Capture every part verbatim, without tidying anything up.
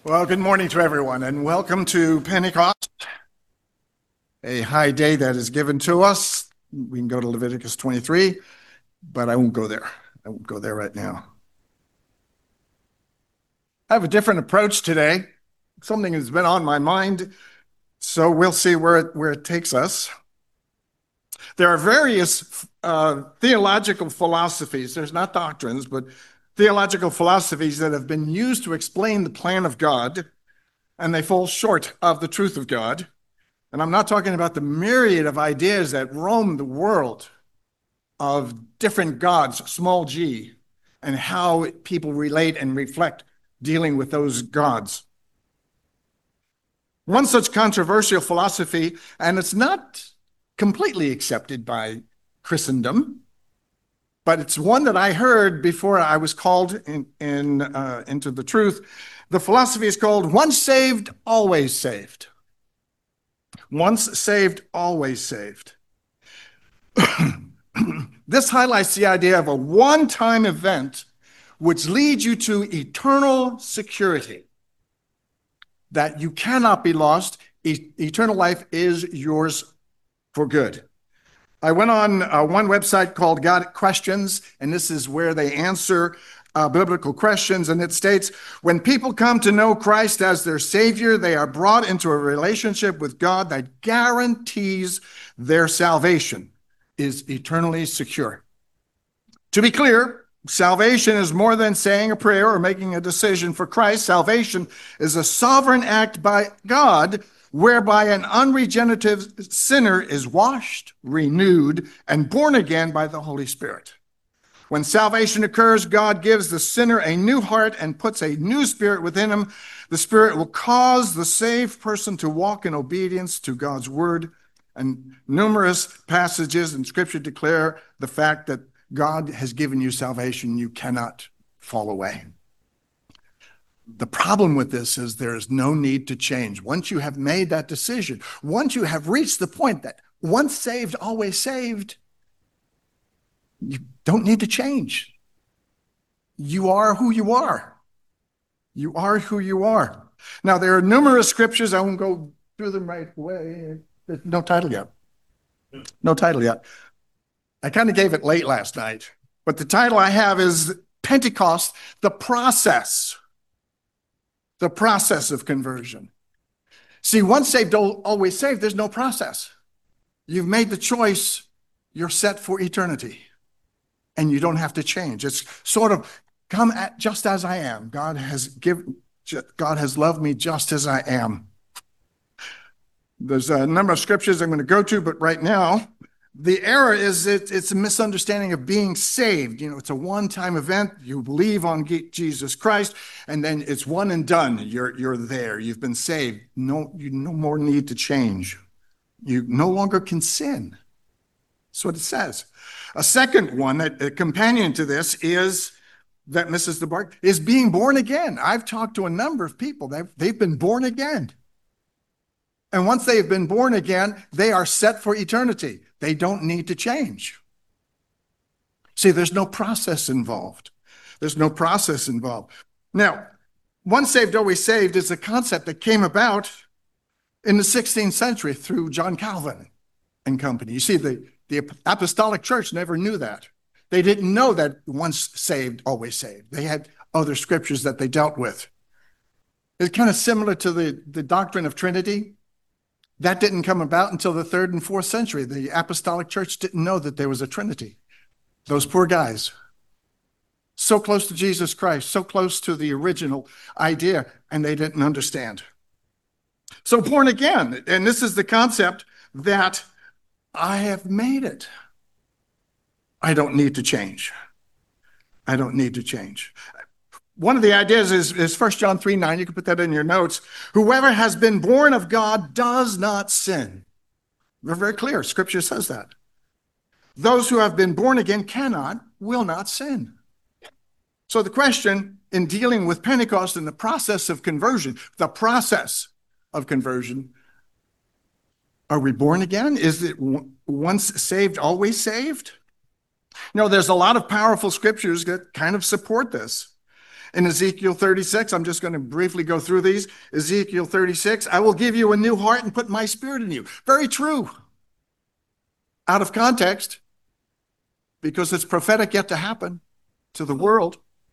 Well, good morning to everyone, and welcome to Pentecost, a high day that is given to us. We can go to Leviticus twenty-three, but I won't go there. I won't go there right now. I have a different approach today. Something has been on my mind, so we'll see where it, where it takes us. There are various uh, theological philosophies. There's not doctrines, but theological philosophies that have been used to explain the plan of God, and they fall short of the truth of God. And I'm not talking about the myriad of ideas that roam the world of different gods, small g, and how people relate and reflect dealing with those gods. One such controversial philosophy, and it's not completely accepted by Christendom, but it's one that I heard before I was called in, in, uh, into the truth. The philosophy is called once saved, always saved. Once saved, always saved. This highlights the idea of a one-time event which leads you to eternal security, that you cannot be lost. E- eternal life is yours for good. I went on uh, one website called God Questions, and this is where they answer uh, biblical questions, and it states, when people come to know Christ as their Savior, they are brought into a relationship with God that guarantees their salvation is eternally secure. To be clear, salvation is more than saying a prayer or making a decision for Christ. Salvation is a sovereign act by God whereby an unregenerative sinner is washed, renewed, and born again by the Holy Spirit. When salvation occurs, God gives the sinner a new heart and puts a new spirit within him. The Spirit will cause the saved person to walk in obedience to God's word. And numerous passages in Scripture declare the fact that God has given you salvation. You cannot fall away. The problem with this is there is no need to change. Once you have made that decision, once you have reached the point that once saved, always saved, you don't need to change. You are who you are. You are who you are. Now, there are numerous scriptures. I won't go through them right away. There's no title yet. No title yet. I kind of gave it late last night, but the title I have is Pentecost, the process. The process of conversion. See, once saved, always saved, there's no process. You've made the choice, you're set for eternity, and you don't have to change. It's sort of come at just as I am. God has given, God has loved me just as I am. There's a number of scriptures I'm going to go to, but right now, the error is it, it's a misunderstanding of being saved. You know, it's a one-time event. You believe on Jesus Christ, and then it's one and done. You're, you're there. You've been saved. No, you no more need to change. You no longer can sin. That's what it says. A second one, that a companion to this, is that Missus DeBark is being born again. I've talked to a number of people that they've been born again. And once they've been born again, they are set for eternity. They don't need to change. See, there's no process involved. There's no process involved. Now, once saved, always saved is a concept that came about in the sixteenth century through John Calvin and company. You see, the, the apostolic church never knew that. They didn't know that once saved, always saved. They had other scriptures that they dealt with. It's kind of similar to the, the doctrine of Trinity. That didn't come about until the third and fourth century. The apostolic church didn't know that there was a Trinity. Those poor guys. So close to Jesus Christ, so close to the original idea, and they didn't understand. So born again, and this is the concept that I have made it. I don't need to change. I don't need to change. One of the ideas is, is First John three nine. You can put that in your notes. Whoever has been born of God does not sin. We're very clear. Scripture says that. Those who have been born again cannot, will not sin. So the question in dealing with Pentecost and the process of conversion, the process of conversion, are we born again? Is it once saved, always saved? You know, there's a lot of powerful scriptures that kind of support this. In Ezekiel thirty-six, I'm just going to briefly go through these. Ezekiel thirty-six, I will give you a new heart and put my spirit in you. Very true. Out of context, because it's prophetic yet to happen to the world.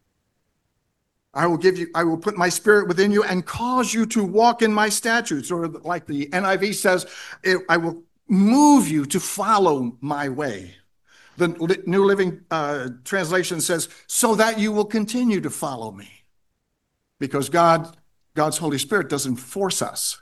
I will give you, I will put my spirit within you and cause you to walk in my statutes. Or like the N I V says, it, I will move you to follow my way. The New Living uh, Translation says, so that you will continue to follow me. Because God, God's Holy Spirit doesn't force us.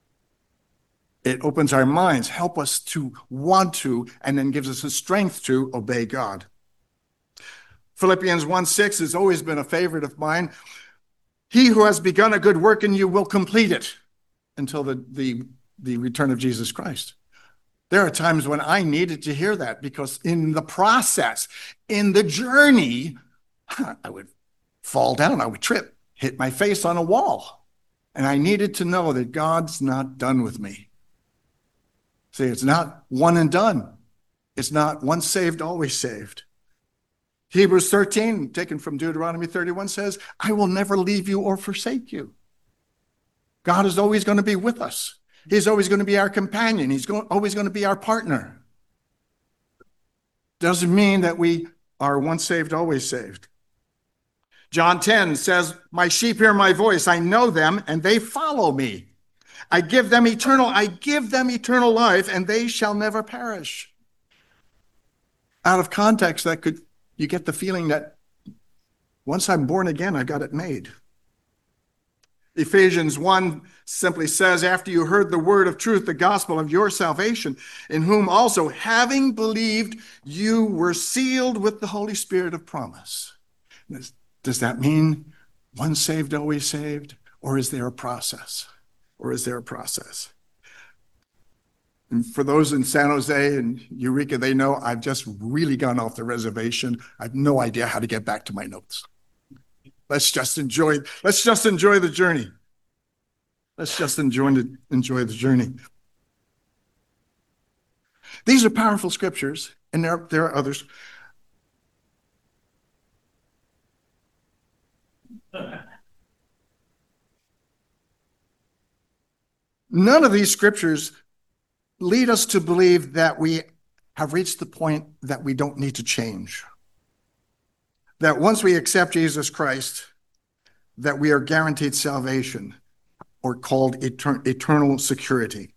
It opens our minds, help us to want to, and then gives us the strength to obey God. Philippians one six has always been a favorite of mine. He who has begun a good work in you will complete it until the, the, the return of Jesus Christ. There are times when I needed to hear that because in the process, in the journey, I would fall down, I would trip, hit my face on a wall. And I needed to know that God's not done with me. See, it's not one and done. It's not once saved, always saved. Hebrews thirteen, taken from Deuteronomy thirty-one, says, I will never leave you or forsake you. God is always going to be with us. He's always going to be our companion. He's go- always going to be our partner. Doesn't mean that we are once saved, always saved. John ten says, my sheep hear my voice. I know them and they follow me. I give them eternal, I give them eternal life and they shall never perish. Out of context, that could, you get the feeling that once I'm born again, I got it made. Ephesians one simply says, after you heard the word of truth, the gospel of your salvation, in whom also, having believed, you were sealed with the Holy Spirit of promise. Does, does that mean once saved, always saved? Or is there a process? Or is there a process? And for those in San Jose and Eureka, they know I've just really gone off the reservation. I have no idea how to get back to my notes. Let's just enjoy, let's just enjoy the journey. Let's just enjoy the, enjoy the journey. These are powerful scriptures, and there, there are others. None of these scriptures lead us to believe that we have reached the point that we don't need to change. That once we accept Jesus Christ, that we are guaranteed salvation or called etern- eternal security.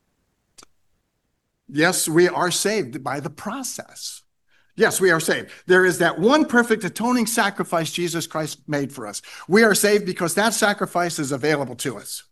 Yes, we are saved by the process. Yes, we are saved. There is that one perfect atoning sacrifice Jesus Christ made for us. We are saved because that sacrifice is available to us.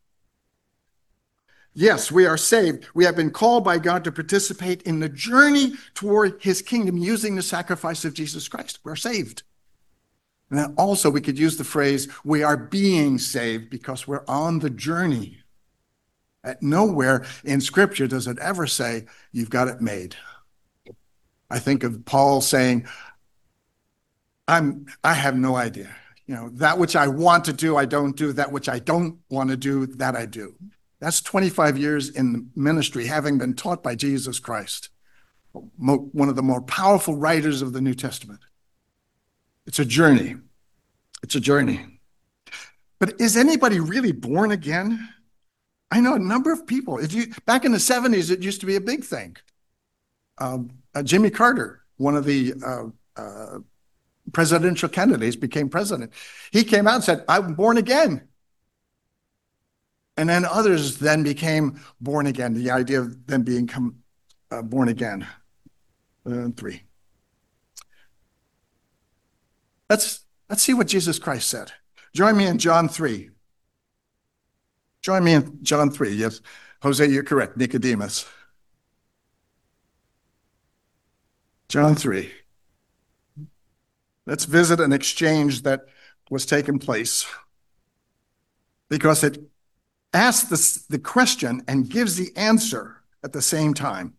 Yes, we are saved. We have been called by God to participate in the journey toward his kingdom using the sacrifice of Jesus Christ. We're saved. And then also we could use the phrase, we are being saved because we're on the journey. At nowhere in Scripture does it ever say, you've got it made. I think of Paul saying, I'm, I have no idea. You know, that which I want to do, I don't do. That which I don't want to do, that I do. That's twenty-five years in ministry, having been taught by Jesus Christ, one of the more powerful writers of the New Testament. It's a journey. It's a journey. But is anybody really born again? I know a number of people. If you, back in the seventies, it used to be a big thing. Um, uh, Jimmy Carter, one of the uh, uh, presidential candidates, became president. He came out and said, I'm born again. And then others then became born again, the idea of them being come, uh, born again. Uh, three. Let's, let's see what Jesus Christ said. Join me in John three. Join me in John three. Yes, Jose, you're correct. Nicodemus. John three. Let's visit an exchange that was taking place because it asks the, the question and gives the answer at the same time.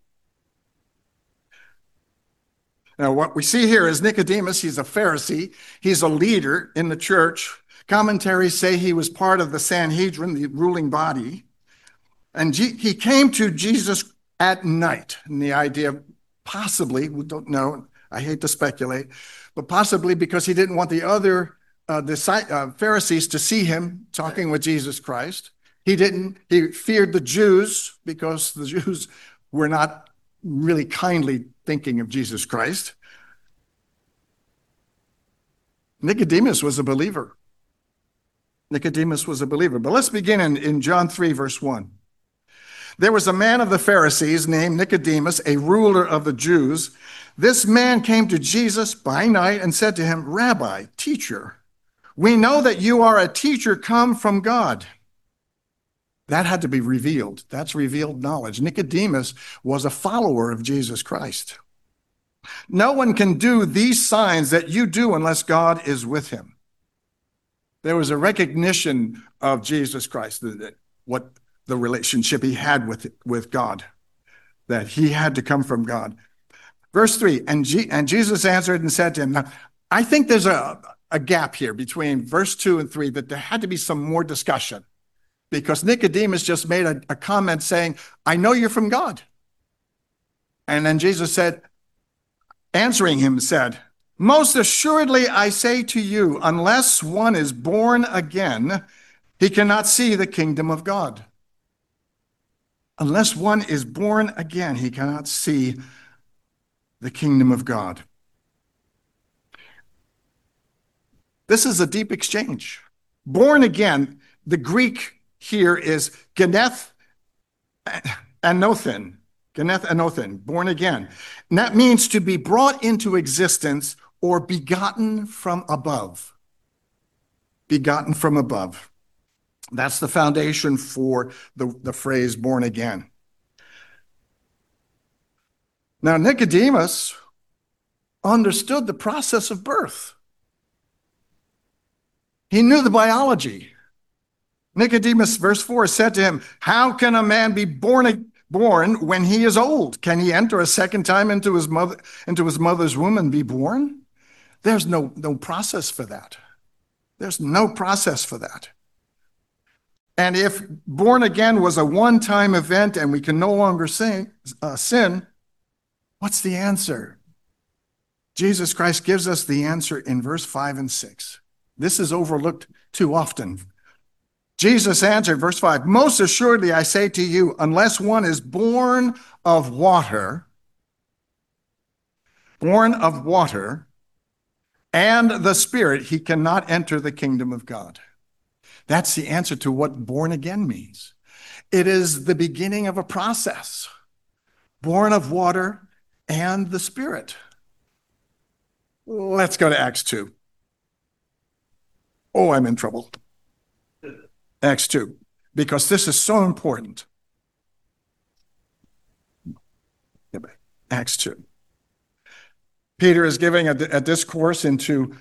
Now, what we see here is Nicodemus. He's a Pharisee. He's a leader in the church. Commentaries say he was part of the Sanhedrin, the ruling body. And G- he came to Jesus at night. And the idea, possibly, we don't know, I hate to speculate, but possibly because he didn't want the other uh, the uh, Pharisees to see him talking with Jesus Christ. He didn't. He feared the Jews because the Jews were not really kindly thinking of Jesus Christ. Nicodemus was a believer. Nicodemus was a believer. But let's begin in, in John three, verse one. There was a man of the Pharisees named Nicodemus, a ruler of the Jews. This man came to Jesus by night and said to him, Rabbi, teacher, we know that you are a teacher come from God. That had to be revealed. That's revealed knowledge. Nicodemus was a follower of Jesus Christ. No one can do these signs that you do unless God is with him. There was a recognition of Jesus Christ, that what the relationship he had with, with God, that he had to come from God. Verse three, and, G, and Jesus answered and said to him, now, I think there's a, a gap here between verse two and three, that there had to be some more discussion, because Nicodemus just made a, a comment saying, I know you're from God. And then Jesus said, answering him, said, most assuredly I say to you, unless one is born again, he cannot see the kingdom of God. Unless one is born again, he cannot see the kingdom of God. This is a deep exchange. Born again, the Greek here is geneth anothen. Geneth anothen, born again. And that means to be brought into existence or begotten from above. Begotten from above. That's the foundation for the, the phrase born again. Now, Nicodemus understood the process of birth. He knew the biology. Nicodemus, verse four, said to him, how can a man be born, born when he is old? Can he enter a second time into his mother, into his mother's womb and be born? There's no, no process for that. There's no process for that. And if born again was a one-time event and we can no longer sin, uh, sin, what's the answer? Jesus Christ gives us the answer in verse five and six. This is overlooked too often. Jesus answered, verse five, most assuredly I say to you, unless one is born of water, born of water and the Spirit, he cannot enter the kingdom of God. That's the answer to what born again means. It is the beginning of a process. Born of water and the Spirit. Let's go to Acts two. Oh, I'm in trouble. Acts two, because this is so important. Acts two. Peter is giving a, a discourse into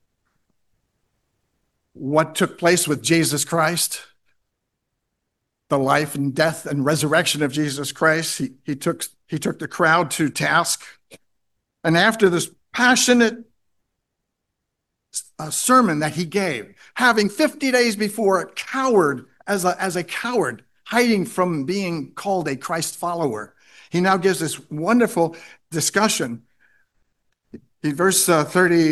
what took place with Jesus Christ, the life and death and resurrection of Jesus Christ. He, he, took, he took the crowd to task. And after this passionate uh, sermon that he gave, having fifty days before a coward, as a, as a coward, hiding from being called a Christ follower, he now gives this wonderful discussion. In verse uh,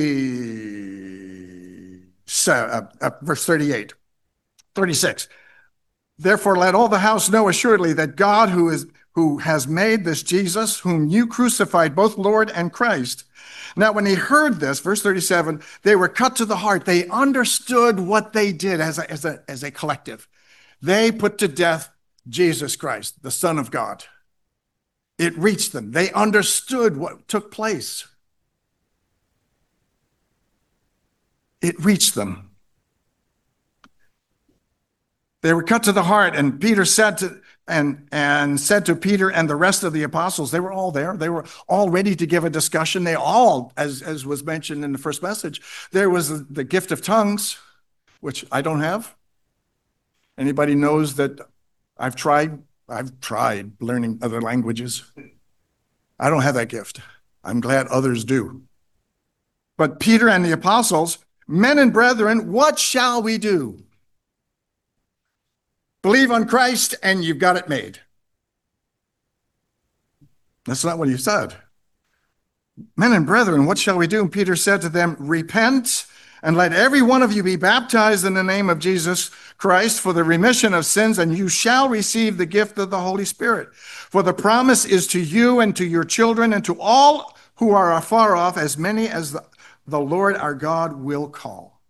thirty, uh, uh, verse thirty-eight, thirty-six. Therefore, let all the house know assuredly that God, who is who has made this Jesus, whom you crucified, both Lord and Christ. Now, when he heard this, verse thirty-seven, they were cut to the heart. They understood what they did as a, as a, as a collective. They put to death Jesus Christ, the Son of God. It reached them. They understood what took place. It reached them. They were cut to the heart, and Peter said to and and said to Peter and the rest of the apostles, they were all there. They were all ready to give a discussion. They all, as, as was mentioned in the first message, there was the, the gift of tongues, which I don't have. Anybody knows that I've tried, I've tried learning other languages. I don't have that gift. I'm glad others do. But Peter and the apostles, men and brethren, what shall we do? Believe on Christ and you've got it made. That's not what he said. Men and brethren, what shall we do? And Peter said to them, repent And let every one of you be baptized in the name of Jesus Christ for the remission of sins, and you shall receive the gift of the Holy Spirit. For the promise is to you and to your children and to all who are afar off, as many as the, the Lord our God will call.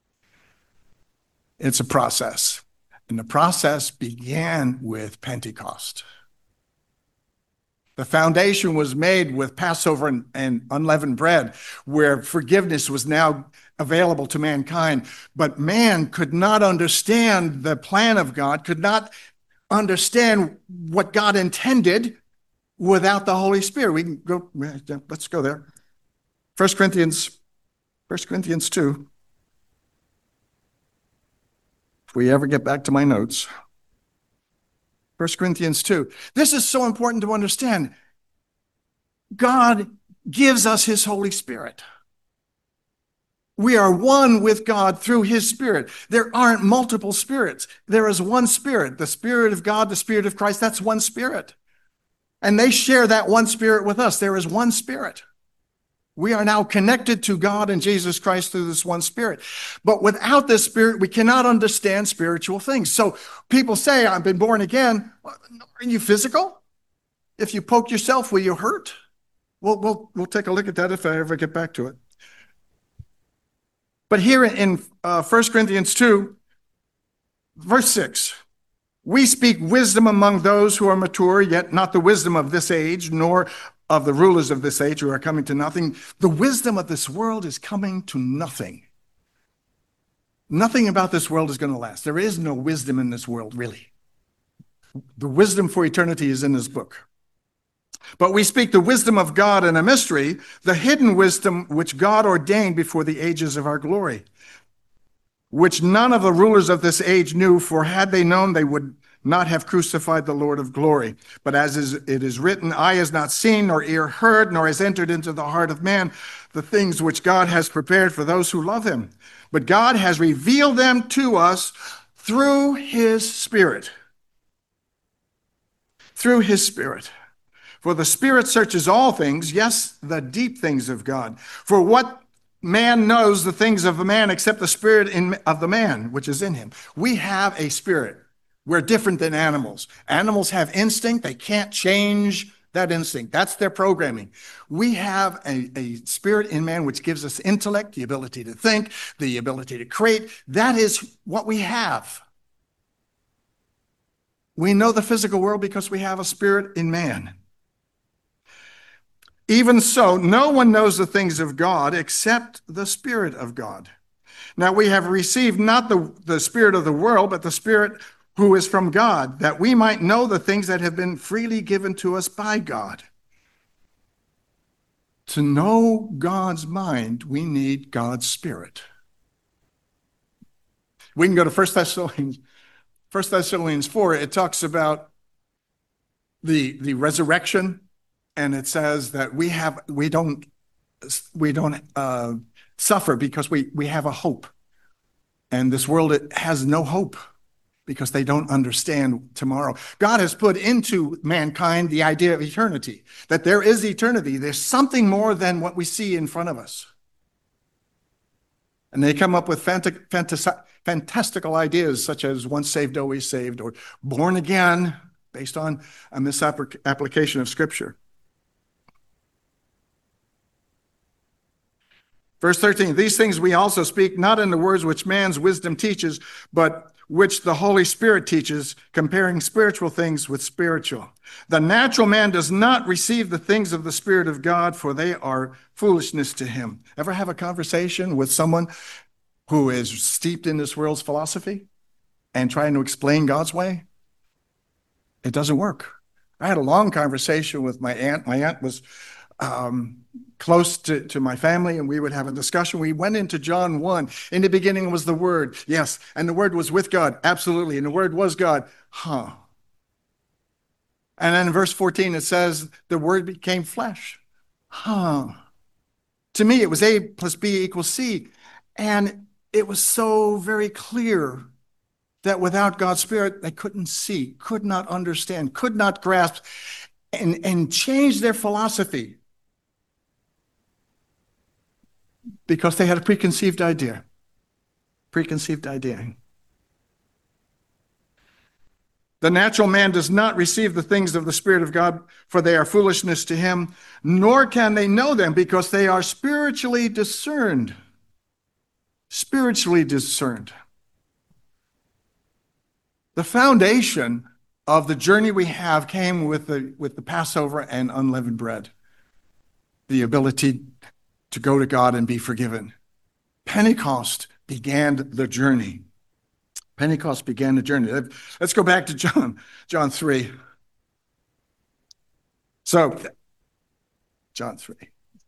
It's a process. And the process began with Pentecost. The foundation was made with Passover and, and unleavened bread, where forgiveness was now available to mankind. But man could not understand the plan of God, could not understand what God intended without the Holy Spirit. We can go, let's go there. First Corinthians, First Corinthians two. If we ever get back to my notes. First Corinthians two. This is so important to understand. God gives us his Holy Spirit. We are one with God through his Spirit. There aren't multiple spirits. There is one Spirit, the Spirit of God, the Spirit of Christ. That's one Spirit. And they share that one Spirit with us. There is one Spirit. We are now connected to God and Jesus Christ through this one Spirit. But without this Spirit, we cannot understand spiritual things. So people say, I've been born again. Are you physical? If you poke yourself, will you hurt? We'll, we'll, we'll take a look at that if I ever get back to it. But here in uh, First Corinthians two, verse six, we speak wisdom among those who are mature, yet not the wisdom of this age, nor of the rulers of this age who are coming to nothing. The wisdom of this world is coming to nothing. Nothing about this world is going to last. There is no wisdom in this world, really. The wisdom for eternity is in this book. But we speak the wisdom of God in a mystery, the hidden wisdom which God ordained before the ages of our glory, which none of the rulers of this age knew, for had they known, they would not have crucified the Lord of glory. But as is, it is written, eye has not seen, nor ear heard, nor has entered into the heart of man the things which God has prepared for those who love him. But God has revealed them to us through his Spirit. Through his Spirit. For the Spirit searches all things, yes, the deep things of God. For what man knows the things of a man except the spirit in, of the man, which is in him. We have a spirit. We're different than animals. Animals have instinct. They can't change that instinct. That's their programming. We have a, a spirit in man which gives us intellect, the ability to think, the ability to create. That is what we have. We know the physical world because we have a spirit in man. Even so, no one knows the things of God except the Spirit of God. Now we have received not the, the spirit of the world, but the Spirit who is from God, that we might know the things that have been freely given to us by God. To know God's mind, we need God's Spirit. We can go to First Thessalonians, First Thessalonians four. It talks about the, the resurrection. And it says that we have we don't we don't uh, suffer because we we have a hope, and this world it has no hope because they don't understand tomorrow. God has put into mankind the idea of eternity, that there is eternity. There's something more than what we see in front of us, and they come up with fanta- fantas- fantastical ideas such as once saved, always saved, or born again, based on a misapplication of Scripture. Verse thirteen, these things we also speak, not in the words which man's wisdom teaches, but which the Holy Spirit teaches, comparing spiritual things with spiritual. The natural man does not receive the things of the Spirit of God, for they are foolishness to him. Ever have a conversation with someone who is steeped in this world's philosophy and trying to explain God's way? It doesn't work. I had a long conversation with my aunt. My aunt was um, close to, to my family, and we would have a discussion. We went into John one. In the beginning was the Word. Yes. And the Word was with God. Absolutely. And the Word was God. Huh. And then in verse fourteen, it says the Word became flesh. Huh. To me, it was A plus B equals C. And it was so very clear that without God's Spirit, they couldn't see, could not understand, could not grasp, and, and change their philosophy because they had a preconceived idea. Preconceived idea. The natural man does not receive the things of the Spirit of God, for they are foolishness to him, nor can they know them because they are spiritually discerned. Spiritually discerned. The foundation of the journey we have came with the, with the Passover and unleavened bread. The ability to go to God and be forgiven. Pentecost began the journey. Pentecost began the journey. Let's go back to John, John three. So, John three.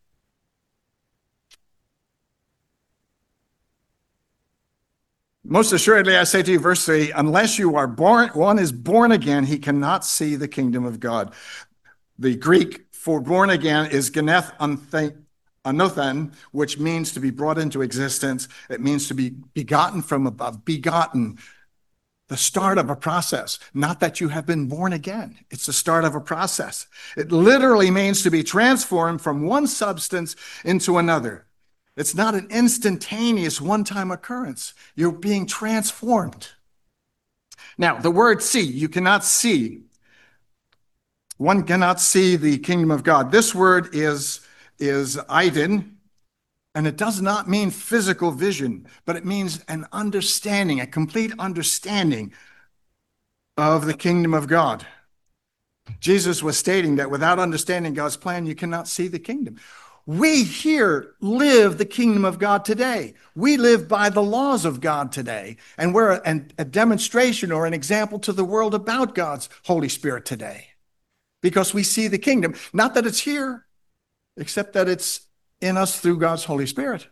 Most assuredly, I say to you, verse three, unless you are born, one is born again, he cannot see the kingdom of God. The Greek for born again is geneth anothen, which means to be brought into existence. It means to be begotten from above, begotten, the start of a process. Not that you have been born again. It's the start of a process. It literally means to be transformed from one substance into another. It's not an instantaneous one-time occurrence. You're being transformed. Now, the word see, you cannot see. One cannot see the kingdom of God. This word is, is eidon, and it does not mean physical vision, but it means an understanding, a complete understanding of the kingdom of God. Jesus was stating that without understanding God's plan, you cannot see the kingdom. We here live the kingdom of God today. We live by the laws of God today, and we're a, a demonstration or an example to the world about God's Holy Spirit today, because we see the kingdom. Not that it's here, except that it's in us through God's Holy Spirit.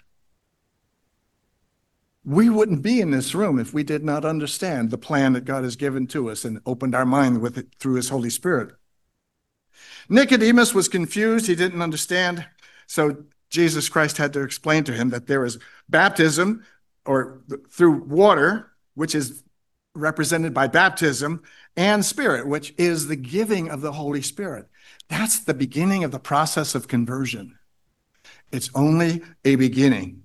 We wouldn't be in this room if we did not understand the plan that God has given to us and opened our mind with it through his Holy Spirit. Nicodemus was confused. He didn't understand. So Jesus Christ had to explain to him that there is baptism or through water, which is represented by baptism, and Spirit, which is the giving of the Holy Spirit. That's the beginning of the process of conversion. It's only a beginning.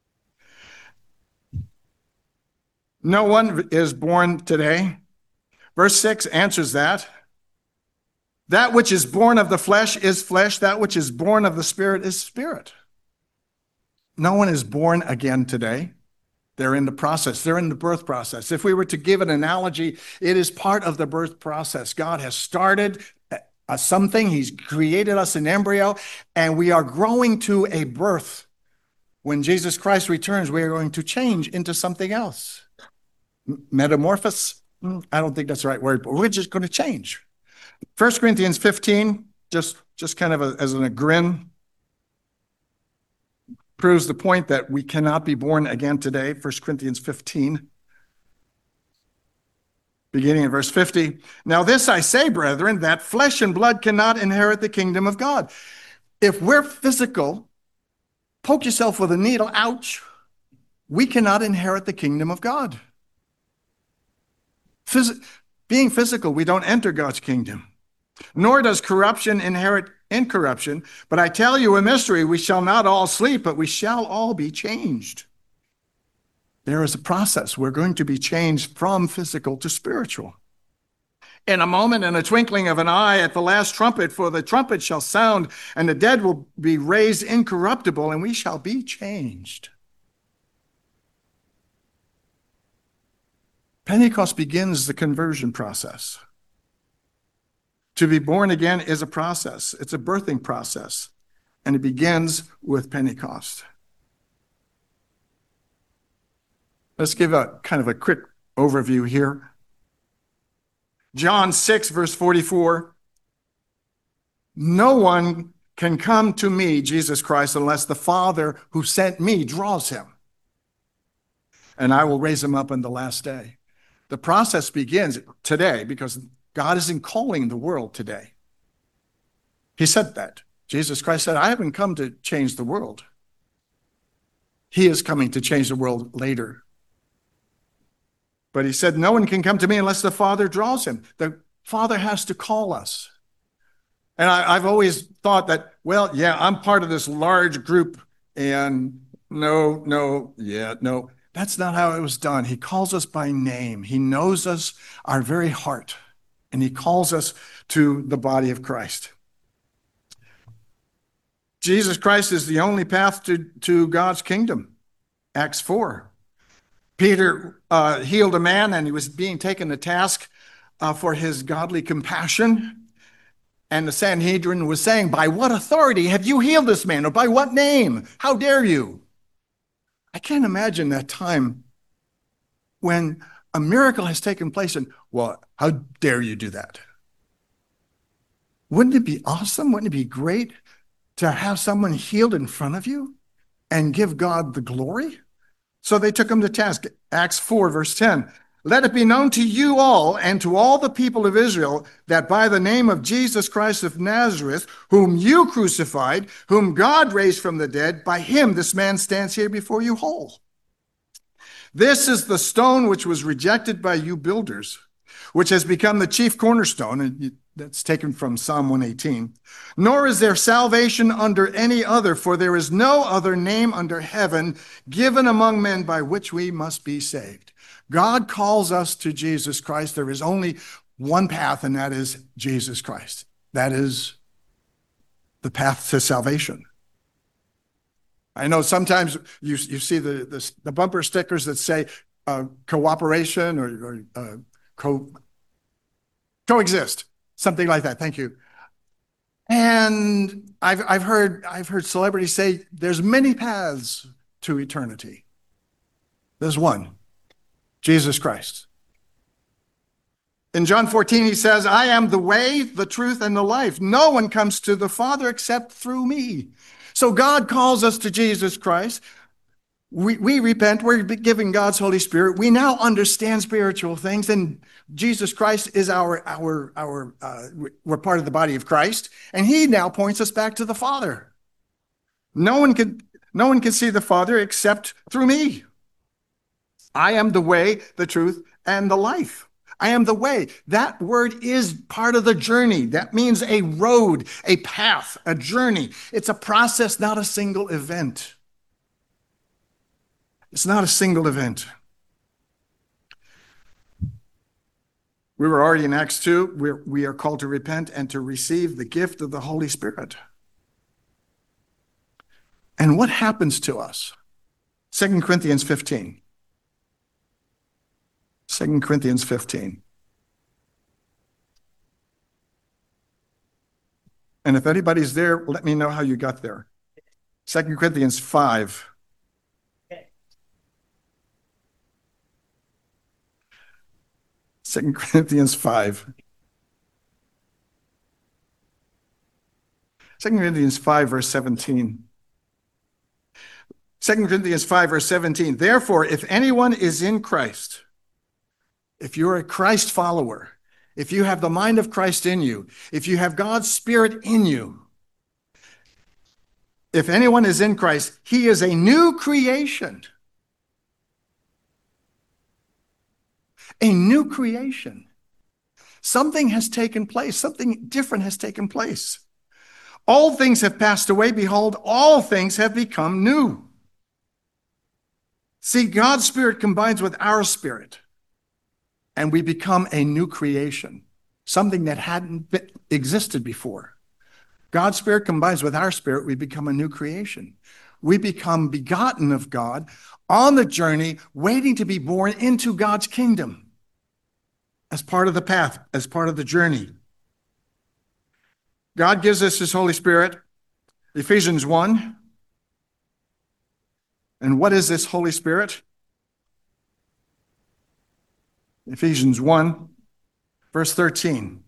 No one is born today. Verse six answers that. That which is born of the flesh is flesh. That which is born of the Spirit is spirit. No one is born again today. They're in the process. They're in the birth process. If we were to give an analogy, it is part of the birth process. God has started uh, something. He's created us in embryo, and we are growing to a birth. When Jesus Christ returns, we are going to change into something else. Metamorphosis? I don't think that's the right word, but we're just going to change. First Corinthians fifteen, just, just kind of a, as a grin, proves the point that we cannot be born again today. First Corinthians fifteen, beginning in verse fifty. Now this I say, brethren, that flesh and blood cannot inherit the kingdom of God. If we're physical, poke yourself with a needle, ouch, we cannot inherit the kingdom of God. Phys- being physical, we don't enter God's kingdom. Nor does corruption inherit incorruption. But I tell you a mystery, we shall not all sleep, but we shall all be changed. There is a process. We're going to be changed from physical to spiritual. In a moment, in a twinkling of an eye, at the last trumpet, for the trumpet shall sound, and the dead will be raised incorruptible, and we shall be changed. Pentecost begins the conversion process. To be born again is a process. It's a birthing process, and it begins with Pentecost. Let's give a kind of a quick overview here. John six, verse forty-four. No one can come to me, Jesus Christ, unless the Father who sent me draws him, and I will raise him up on the last day. The process begins today because God isn't calling the world today. He said that. Jesus Christ said, I haven't come to change the world. He is coming to change the world later. But he said, no one can come to me unless the Father draws him. The Father has to call us. And I, I've always thought that, well, yeah, I'm part of this large group, and no, no, yeah, no. That's not how it was done. He calls us by name. He knows us, our very heart, and he calls us to the body of Christ. Jesus Christ is the only path to, to God's kingdom. Acts four. Peter uh, healed a man, and he was being taken to task uh, for his godly compassion. And the Sanhedrin was saying, by what authority have you healed this man? Or by what name? How dare you? I can't imagine that time when a miracle has taken place and, well, how dare you do that? Wouldn't it be awesome? Wouldn't it be great to have someone healed in front of you and give God the glory? So they took him to task. Acts four, verse ten. Let it be known to you all and to all the people of Israel that by the name of Jesus Christ of Nazareth, whom you crucified, whom God raised from the dead, by him this man stands here before you whole. This is the stone which was rejected by you builders, which has become the chief cornerstone, and that's taken from Psalm one eighteen. Nor is there salvation under any other, for there is no other name under heaven given among men by which we must be saved. God calls us to Jesus Christ. There is only one path, and that is Jesus Christ. That is the path to salvation. I know sometimes you, you see the, the, the bumper stickers that say uh, cooperation or, or uh, co, coexist, something like that. Thank you. And I've, I've heard, I've heard celebrities say there's many paths to eternity. There's one. Jesus Christ. In John fourteen, he says, I am the way, the truth, and the life. No one comes to the Father except through me. So God calls us to Jesus Christ. We, we repent. We're giving God's Holy Spirit. We now understand spiritual things, and Jesus Christ is our, our, our uh, we're part of the body of Christ, and he now points us back to the Father. No one can, no one can see the Father except through me. I am the way, the truth, and the life. I am the way. That word is part of the journey. That means a road, a path, a journey. It's a process, not a single event. It's not a single event. We were already in Acts two. We're, we are called to repent and to receive the gift of the Holy Spirit. And what happens to us? Second Corinthians fifteen. Second Corinthians fifteen. And if anybody's there, let me know how you got there. Second Corinthians five. Second Corinthians five. Second Corinthians five, verse seventeen. Second Corinthians five, verse seventeen. Therefore, if anyone is in Christ, if you're a Christ follower, if you have the mind of Christ in you, if you have God's Spirit in you, if anyone is in Christ, he is a new creation. A new creation. Something has taken place. Something different has taken place. All things have passed away. Behold, all things have become new. See, God's Spirit combines with our spirit, and we become a new creation, something that hadn't been, existed before. God's Spirit combines with our spirit, we become a new creation. We become begotten of God on the journey, waiting to be born into God's kingdom as part of the path, as part of the journey. God gives us his Holy Spirit, Ephesians one. And what is this Holy Spirit? Ephesians one, verse thirteen.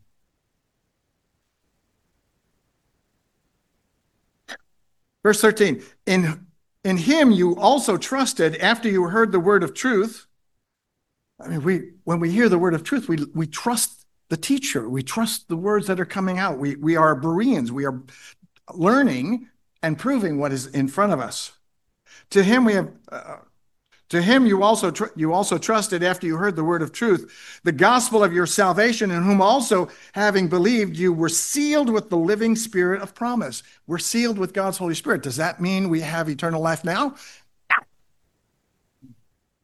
Verse thirteen, in, in him you also trusted after you heard the word of truth. I mean, we when we hear the word of truth, we, we trust the teacher. We trust the words that are coming out. We, we are Bereans. We are learning and proving what is in front of us. To him we have... Uh, To him you also tr- you also trusted after you heard the word of truth, the gospel of your salvation, in whom also, having believed, you were sealed with the living Spirit of promise. We're sealed with God's Holy Spirit. Does that mean we have eternal life now?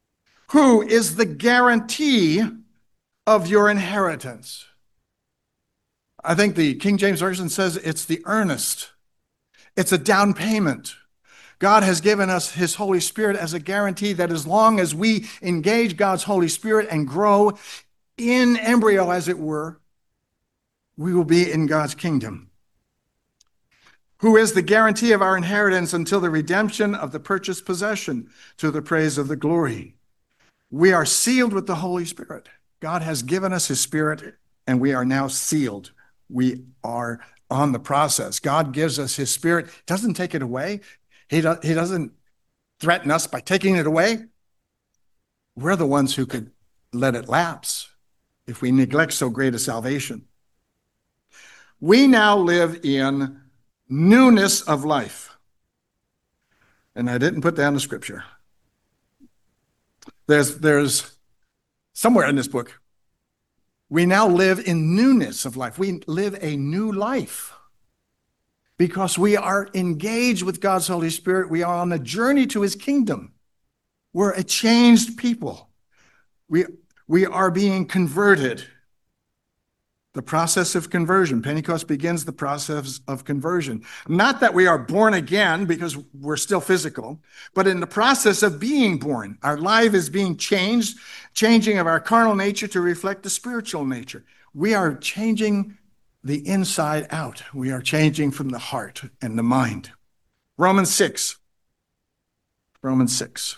who is the guarantee of your inheritance. I think the King James Version says it's the earnest. It's a down payment. God has given us his Holy Spirit as a guarantee that as long as we engage God's Holy Spirit and grow in embryo, as it were, we will be in God's kingdom. Who is the guarantee of our inheritance until the redemption of the purchased possession, to the praise of the glory. We are sealed with the Holy Spirit. God has given us his Spirit, and we are now sealed. We are on the process. God gives us his Spirit, doesn't take it away. He, do, he doesn't threaten us by taking it away. We're the ones who could let it lapse if we neglect so great a salvation. We now live in newness of life. And I didn't put down the scripture. There's, there's somewhere in this book, we now live in newness of life. We live a new life because we are engaged with God's Holy Spirit. We are on a journey to his kingdom. We're a changed people. We, we are being converted. The process of conversion. Pentecost begins the process of conversion. Not that we are born again because we're still physical, but in the process of being born. Our life is being changed, changing of our carnal nature to reflect the spiritual nature. We are changing the inside out. We are changing from the heart and the mind. Romans six. Romans six.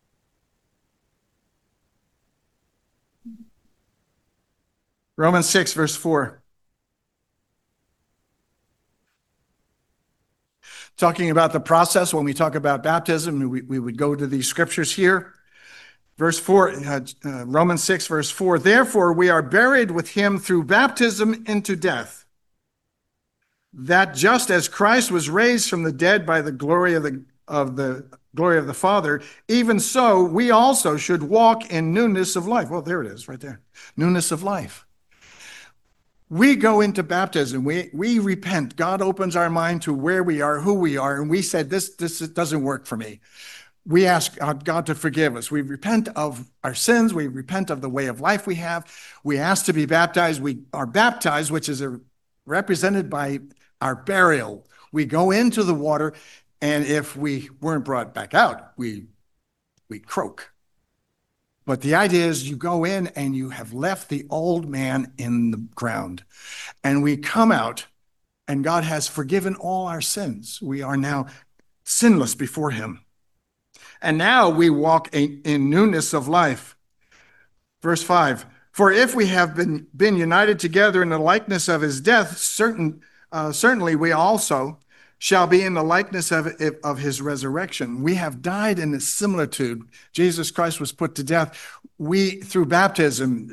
Romans six, verse four. Talking about the process, when we talk about baptism, we, we would go to these scriptures here. Verse four, uh, uh, Romans six, verse four. Therefore, we are buried with him through baptism into death, that just as Christ was raised from the dead by the glory of the, of the glory of the Father, even so we also should walk in newness of life. Well, there it is, right there. Newness of life. We go into baptism. We, we repent. God opens our mind to where we are, who we are, and we said, this, this doesn't work for me. We ask God to forgive us. We repent of our sins. We repent of the way of life we have. We ask to be baptized. We are baptized, which is a, represented by our burial. We go into the water, and if we weren't brought back out, we, we croak. But the idea is you go in and you have left the old man in the ground. And we come out and God has forgiven all our sins. We are now sinless before him. And now we walk in newness of life. Verse five, for if we have been, been united together in the likeness of his death, certain, uh, certainly we also shall be in the likeness of, of his resurrection. We have died in the similitude. Jesus Christ was put to death. We, through baptism,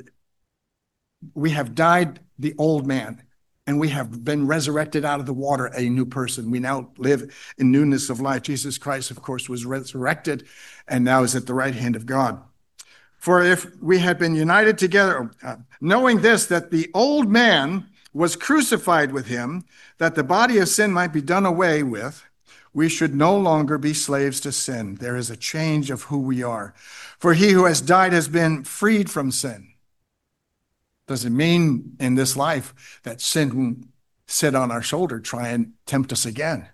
we have died the old man, and we have been resurrected out of the water, a new person. We now live in newness of life. Jesus Christ, of course, was resurrected and now is at the right hand of God. For if we had been united together, uh, knowing this, that the old man was crucified with him, that the body of sin might be done away with, we should no longer be slaves to sin. There is a change of who we are. For he who has died has been freed from sin. Doesn't mean in this life that sin will sit on our shoulder, try and tempt us again.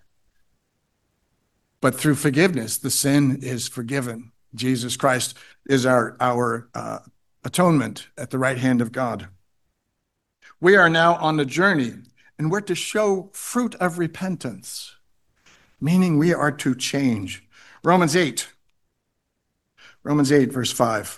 But through forgiveness, the sin is forgiven. Jesus Christ is our, our uh, atonement at the right hand of God. We are now on the journey, and we're to show fruit of repentance, meaning we are to change. Romans eight. Romans eight, verse five.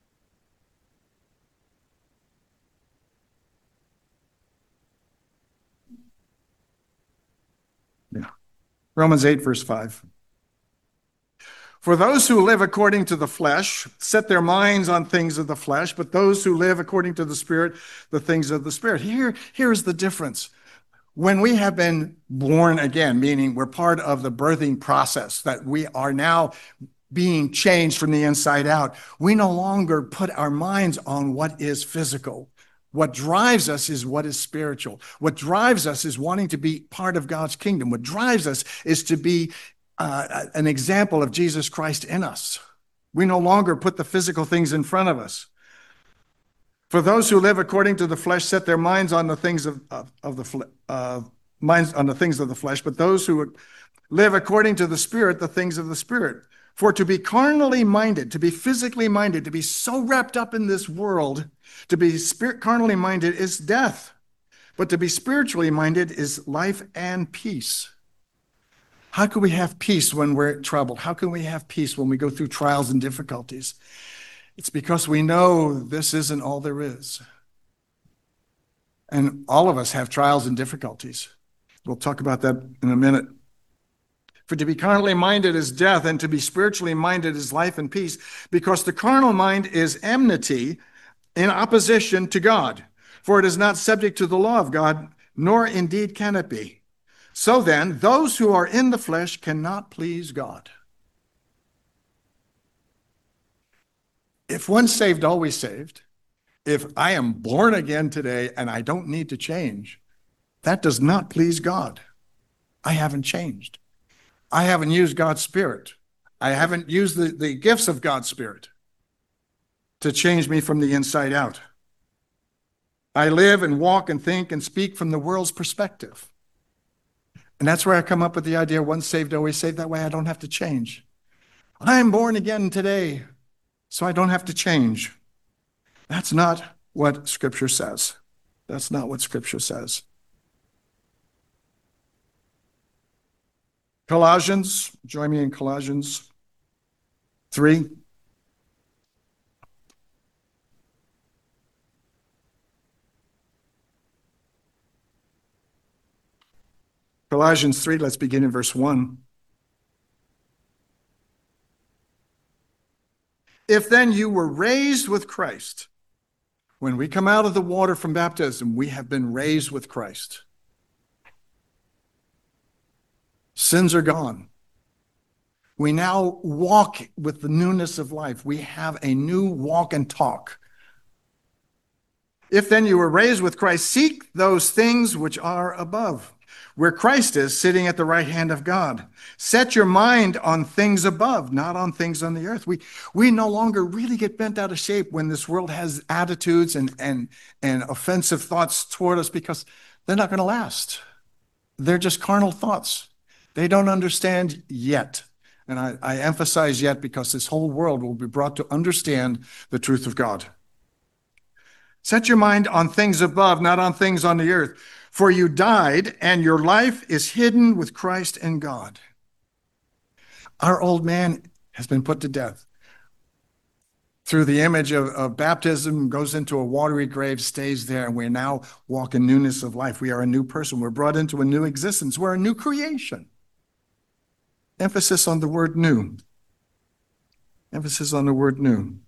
Yeah. Romans eight, verse five. For those who live according to the flesh set their minds on things of the flesh, but those who live according to the Spirit, the things of the Spirit. Here, here's the difference. When we have been born again, meaning we're part of the birthing process, that we are now being changed from the inside out, we no longer put our minds on what is physical. What drives us is what is spiritual. What drives us is wanting to be part of God's kingdom. What drives us is to be Uh, an example of Jesus Christ in us. We no longer put the physical things in front of us. For those who live according to the flesh set their minds on the things of, of, of the uh, minds on the things of the flesh, but those who live according to the Spirit, the things of the Spirit. For to be carnally minded, to be physically minded, to be so wrapped up in this world, to be spirit carnally minded is death. But to be spiritually minded is life and peace. How can we have peace when we're troubled? How can we have peace when we go through trials and difficulties? It's because we know this isn't all there is. And all of us have trials and difficulties. We'll talk about that in a minute. For to be carnally minded is death, and to be spiritually minded is life and peace, because the carnal mind is enmity in opposition to God. For it is not subject to the law of God, nor indeed can it be. So then, those who are in the flesh cannot please God. If once saved, always saved, if I am born again today and I don't need to change, that does not please God. I haven't changed. I haven't used God's Spirit. I haven't used the, the gifts of God's Spirit to change me from the inside out. I live and walk and think and speak from the world's perspective. And that's where I come up with the idea, once saved, always saved. That way I don't have to change. I am born again today, so I don't have to change. That's not what Scripture says. That's not what Scripture says. Colossians, join me in Colossians three. Colossians three, let's begin in verse one. If then you were raised with Christ, when we come out of the water from baptism, we have been raised with Christ. Sins are gone. We now walk with the newness of life. We have a new walk and talk. If then you were raised with Christ, seek those things which are above, where Christ is sitting at the right hand of God. Set your mind on things above, not on things on the earth. We, we no longer really get bent out of shape when this world has attitudes and, and, and offensive thoughts toward us, because they're not going to last. They're just carnal thoughts. They don't understand yet. And I, I emphasize yet because this whole world will be brought to understand the truth of God. Set your mind on things above, not on things on the earth. For you died, and your life is hidden with Christ in God. Our old man has been put to death. Through the image of, of baptism, goes into a watery grave, stays there, and we now walk in newness of life. We are a new person. We're brought into a new existence. We're a new creation. Emphasis on the word new. Emphasis on the word new.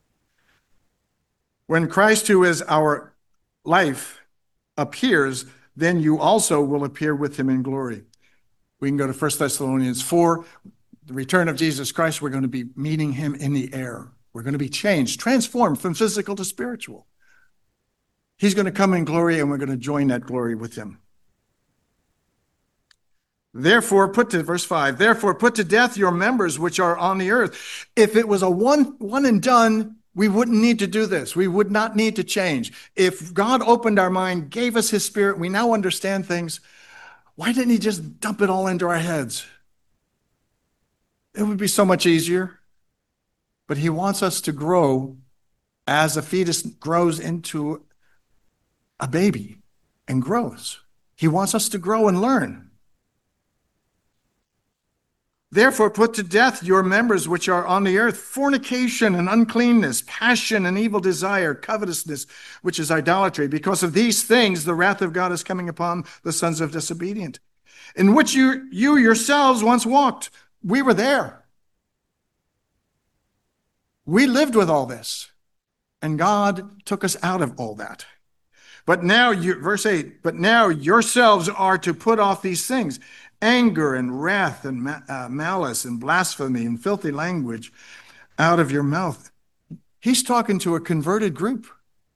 When Christ, who is our life, appears, then you also will appear with him in glory. We can go to First Thessalonians four. The return of Jesus Christ, we're going to be meeting him in the air. We're going to be changed, transformed from physical to spiritual. He's going to come in glory, and we're going to join that glory with him. Therefore, put to verse five, therefore put to death your members which are on the earth. If it was a one, one and done, we wouldn't need to do this. We would not need to change. If God opened our mind, gave us his Spirit, we now understand things, why didn't he just dump it all into our heads? It would be so much easier. But he wants us to grow as a fetus grows into a baby and grows. He wants us to grow and learn. Therefore, put to death your members which are on the earth, fornication and uncleanness, passion and evil desire, covetousness, which is idolatry. Because of these things, the wrath of God is coming upon the sons of disobedient, in which you, you yourselves once walked. We were there. We lived with all this, and God took us out of all that. But now, you, verse eight, but now yourselves are to put off these things: anger and wrath and ma- uh, malice and blasphemy and filthy language out of your mouth. He's talking to a converted group.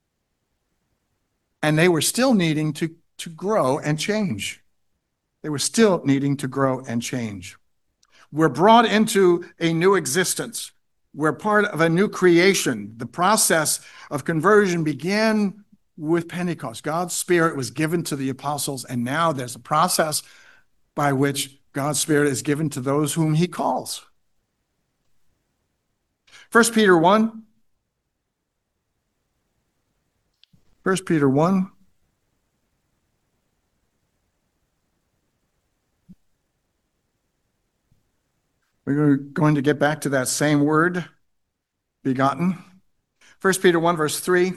And they were still needing to, to grow and change. They were still needing to grow and change. We're brought into a new existence. We're part of a new creation. The process of conversion began with Pentecost. God's Spirit was given to the apostles, and now there's a process by which God's Spirit is given to those whom he calls. First Peter one. First Peter one. We're going to get back to that same word, begotten. First Peter one, verse three.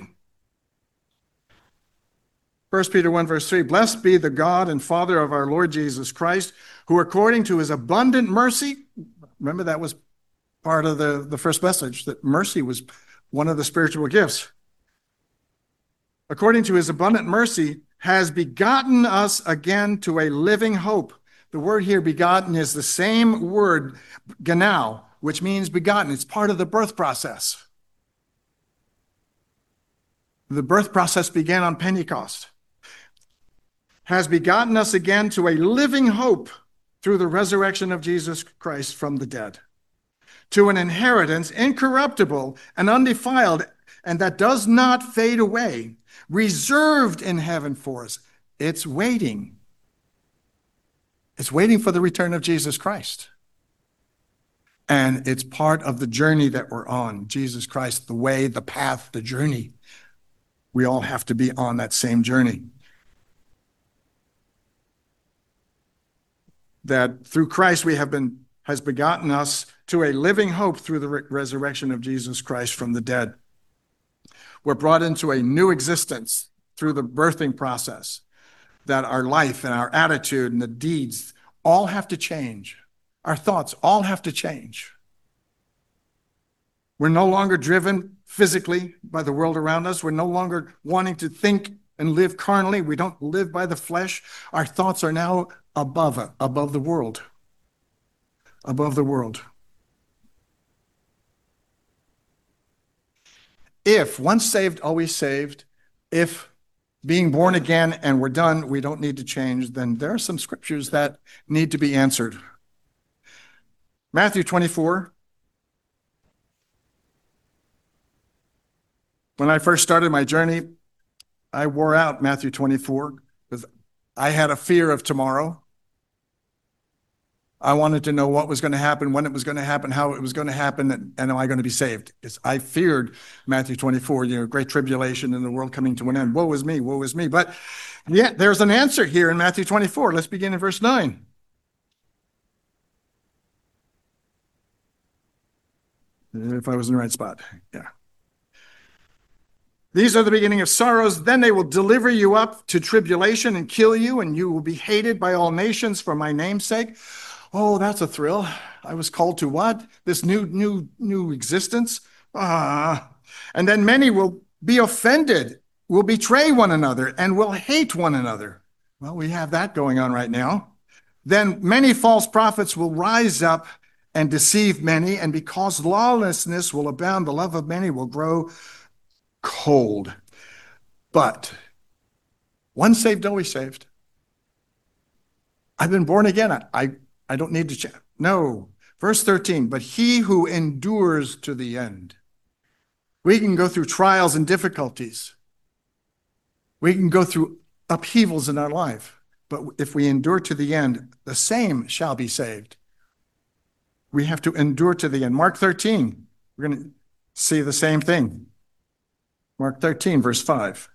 First Peter one, verse three. Blessed be the God and Father of our Lord Jesus Christ, who according to his abundant mercy, remember that was part of the, the first message, that mercy was one of the spiritual gifts. According to his abundant mercy, has begotten us again to a living hope. The word here, begotten, is the same word, ganao, which means begotten. It's part of the birth process. The birth process began on Pentecost. Has begotten us again to a living hope through the resurrection of Jesus Christ from the dead, to an inheritance incorruptible and undefiled, and that does not fade away, reserved in heaven for us. It's waiting. It's waiting for the return of Jesus Christ. And it's part of the journey that we're on. Jesus Christ, the way, the path, the journey. We all have to be on that same journey. That through Christ we have been, has begotten us to a living hope through the re- resurrection of Jesus Christ from the dead. We're brought into a new existence through the birthing process. That our life and our attitude and the deeds all have to change. Our thoughts all have to change. We're no longer driven physically by the world around us. We're no longer wanting to think and live carnally. We don't live by the flesh. Our thoughts are now above it, above the world. Above the world. If once saved, always saved, if being born again and we're done, we don't need to change, then there are some scriptures that need to be answered. Matthew twenty-four. When I first started my journey, I wore out Matthew twenty-four because I had a fear of tomorrow. I wanted to know what was going to happen, when it was going to happen, how it was going to happen, and, and am I going to be saved? Because I feared Matthew twenty-four, you know, great tribulation and the world coming to an end. Woe is me, woe is me. But yeah, there's an answer here in Matthew twenty-four. Let's begin in verse nine. If I was in the right spot, yeah. These are the beginning of sorrows. Then they will deliver you up to tribulation and kill you, and you will be hated by all nations for my name's sake. Oh, that's a thrill. I was called to what? This new, new, new existence? Ah. And then many will be offended, will betray one another, and will hate one another. Well, we have that going on right now. Then many false prophets will rise up and deceive many, and because lawlessness will abound, the love of many will grow cold. But once saved, always saved. I've been born again. I, I, I don't need to change. No. Verse thirteen, but he who endures to the end. We can go through trials and difficulties. We can go through upheavals in our life. But if we endure to the end, the same shall be saved. We have to endure to the end. Mark thirteen, we're going to see the same thing. Mark thirteen, verse five.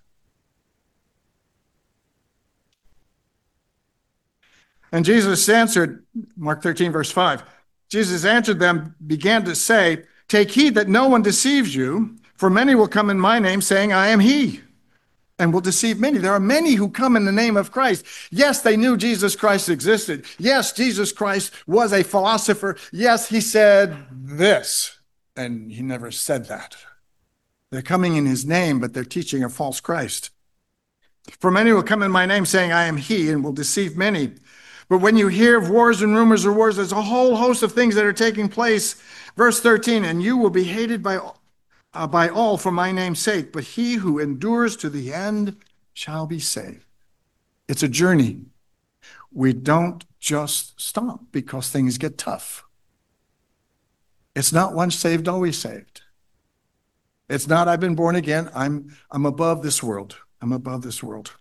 And Jesus answered, Mark thirteen, verse five, Jesus answered them, began to say, take heed that no one deceives you, for many will come in my name, saying, I am he, and will deceive many. There are many who come in the name of Christ. Yes, they knew Jesus Christ existed. Yes, Jesus Christ was a philosopher. Yes, he said this, and he never said that. They're coming in his name, but they're teaching a false Christ. For many will come in my name, saying, I am he, and will deceive many. But when you hear of wars and rumors of wars, there's a whole host of things that are taking place. Verse thirteen, and you will be hated by, uh, by all for my name's sake, but he who endures to the end shall be saved. It's a journey. We don't just stop because things get tough. It's not once saved, always saved. It's not I've been born again. I'm, I'm above this world. I'm above this world.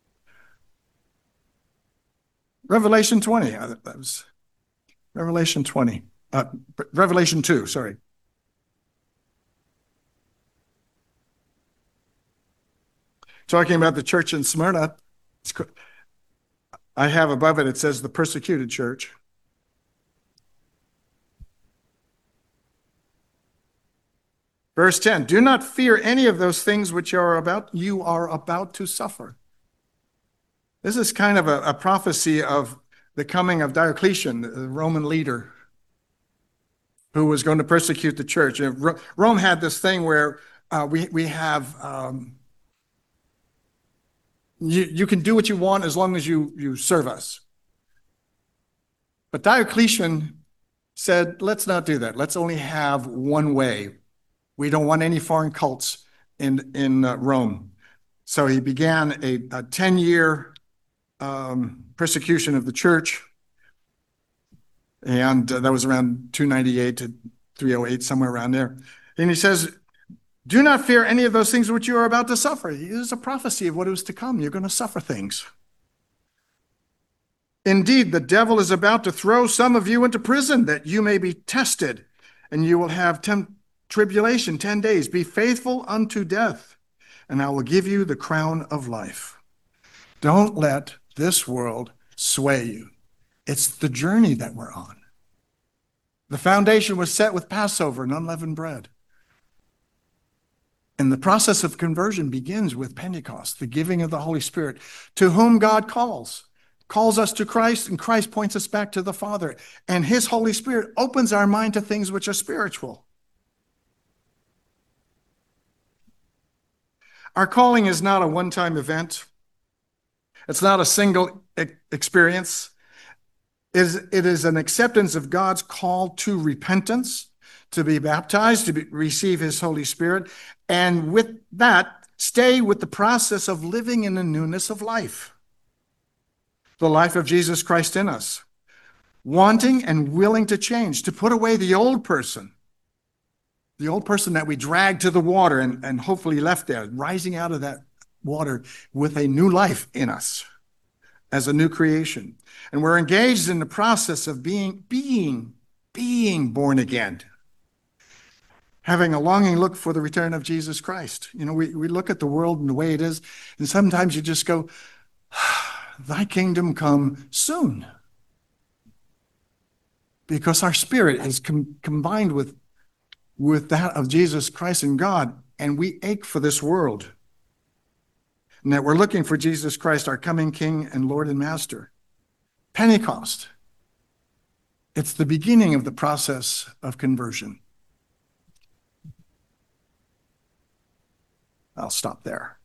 Revelation twenty. Uh, that was Revelation twenty. Uh, Revelation two, sorry. Talking about the church in Smyrna. I have above it, it says the persecuted church. Verse ten, do not fear any of those things which are about, you are about to suffer. This is kind of a, a prophecy of the coming of Diocletian, the Roman leader, who was going to persecute the church. Rome had this thing where uh, we, we have, um, you, you can do what you want as long as you, you serve us. But Diocletian said, let's not do that. Let's only have one way. We don't want any foreign cults in, in uh, Rome. So he began a, a ten-year um, persecution of the church. And uh, that was around two ninety-eight to three oh eight, somewhere around there. And he says, do not fear any of those things which you are about to suffer. It is a prophecy of what is to come. You're going to suffer things. Indeed, the devil is about to throw some of you into prison that you may be tested, and you will have ten tribulation, ten days. Be faithful unto death, and I will give you the crown of life. Don't let this world sway you. It's the journey that we're on. The foundation was set with Passover and unleavened bread. And the process of conversion begins with Pentecost, the giving of the Holy Spirit, to whom God calls. Calls us to Christ, and Christ points us back to the Father. And his Holy Spirit opens our mind to things which are spiritual. Our calling is not a one-time event. It's not a single experience. It is, it is an acceptance of God's call to repentance, to be baptized, to be, receive his Holy Spirit, and with that, stay with the process of living in the newness of life. The life of Jesus Christ in us, wanting and willing to change, to put away the old person, the old person that we dragged to the water and, and hopefully left there, rising out of that water with a new life in us as a new creation. And we're engaged in the process of being, being, being born again, having a longing look for the return of Jesus Christ. You know, we, we look at the world and the way it is, and sometimes you just go, thy kingdom come soon. Because our spirit is com- combined with, with that of Jesus Christ and God, and we ache for this world. And that we're looking for Jesus Christ, our coming King and Lord and Master. Pentecost. It's the beginning of the process of conversion. I'll stop there.